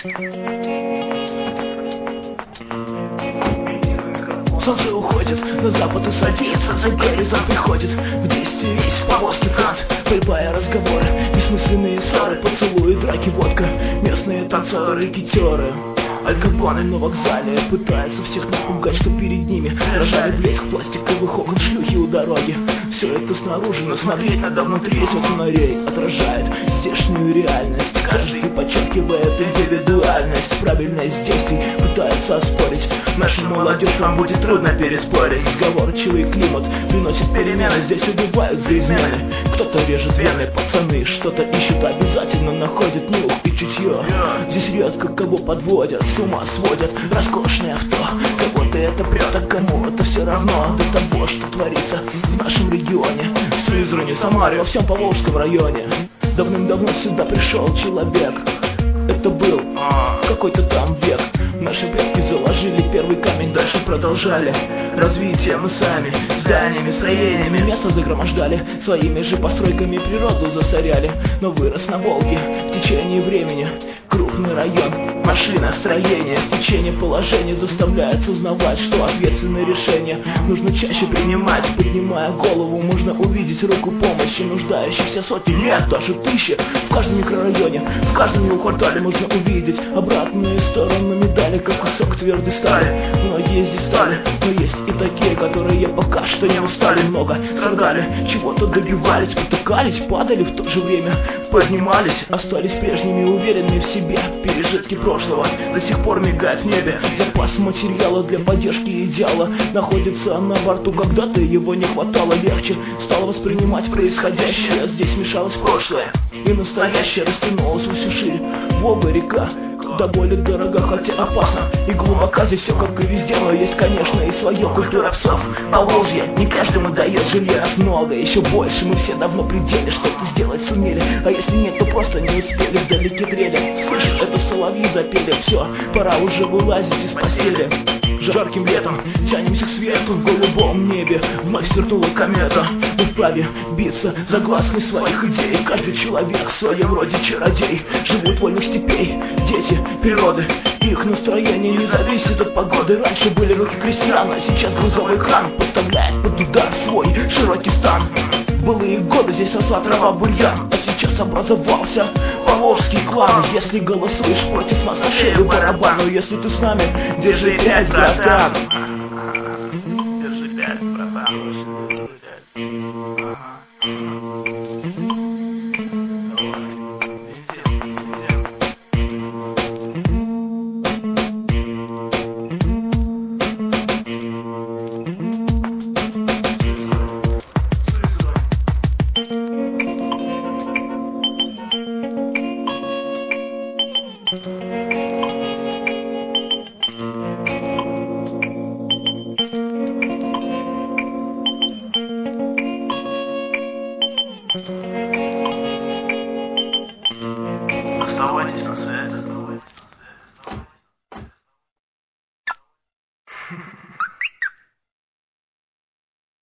Солнце уходит на запад и садится, за горизонт приходит в действие весь повозки фронт. Борьба и разговоры, бессмысленные ссоры, поцелуи, драки, водка, местные танцоры, рекетеры. Аль Капоне на вокзале пытается всех напугать, что перед ними рожали блеск пластиковых окон, шлюхи у дороги. Все это снаружи, но смотреть надо внутри. Из фонарей отражает здешнюю реальность. Каждый подчеркивает индивидуальность. Правильность действий пытается оспорить. Нашу молодежь вам будет трудно переспорить. Сговорчивый климат приносит перемены. Здесь убивают за измены. Кто-то режет вены, пацаны что-то ищут, обязательно находят нюх и чутье. Здесь редко кого подводят, с ума сводят. Роскошный авто, кого-то это прет, а кому это все равно до того, что творится в нашем регионе. В Сызрани, Самаре, во всем Поволжском районе. Давным-давно сюда пришел человек. Это был какой-то там век. Наши предки заложили первый камень, дальше продолжали развитие мы сами. Зданиями, строениями место загромождали, своими же постройками природу засоряли. Но вырос на Волге в течение времени крупный район, машина, строение. В течение положения заставляет сознавать, что ответственные решения нужно чаще принимать. Поднимая голову, можно увидеть руку помощи, нуждающихся сотни лет, даже тысячи. В каждом микрорайоне, в каждом его квартале можно увидеть обратные стороны медали, как кусок твердой стали. Многие здесь стали, но есть и такие, которые пока что не устали. Много страдали, чего-то добивались, потыкались, падали, в то же время поднимались, остались прежними, уверенными в себе. Пережитки прошлого до сих пор мигают в небе. Запас материала для поддержки идеала находится на борту. Когда-то его не хватало, легче стало воспринимать происходящее. Здесь мешалось прошлое и настоящее, растянулось во всю ширь. Волга река до боли дорога, хотя опасно и глубока. Здесь все как и везде, но есть, конечно, и своя культура псов. Поволжье не каждому дает жилье, раз много, еще больше. Мы все давно при деле, что-то сделать сумели, а если нет, то просто не успели. Вдалеке трели, слышишь, это соловьи запели. Все, пора уже вылазить из постели. Жарким летом тянемся к свету в голубом небе. Вновь свернула комета. Мы вправе биться за гласный своих идей. Каждый человек в своем роде чародей. Живут вольных степей дети природы. Их настроение не зависит от погоды. Раньше были руки крестьян, а сейчас грузовой кран подставляет под удар свой широкий стан. В былые годы здесь росла трава, бурьян, а сейчас образовался поволжский клан. Если голосуешь против нас, на шею барабану. Если ты с нами, держи 5, братан.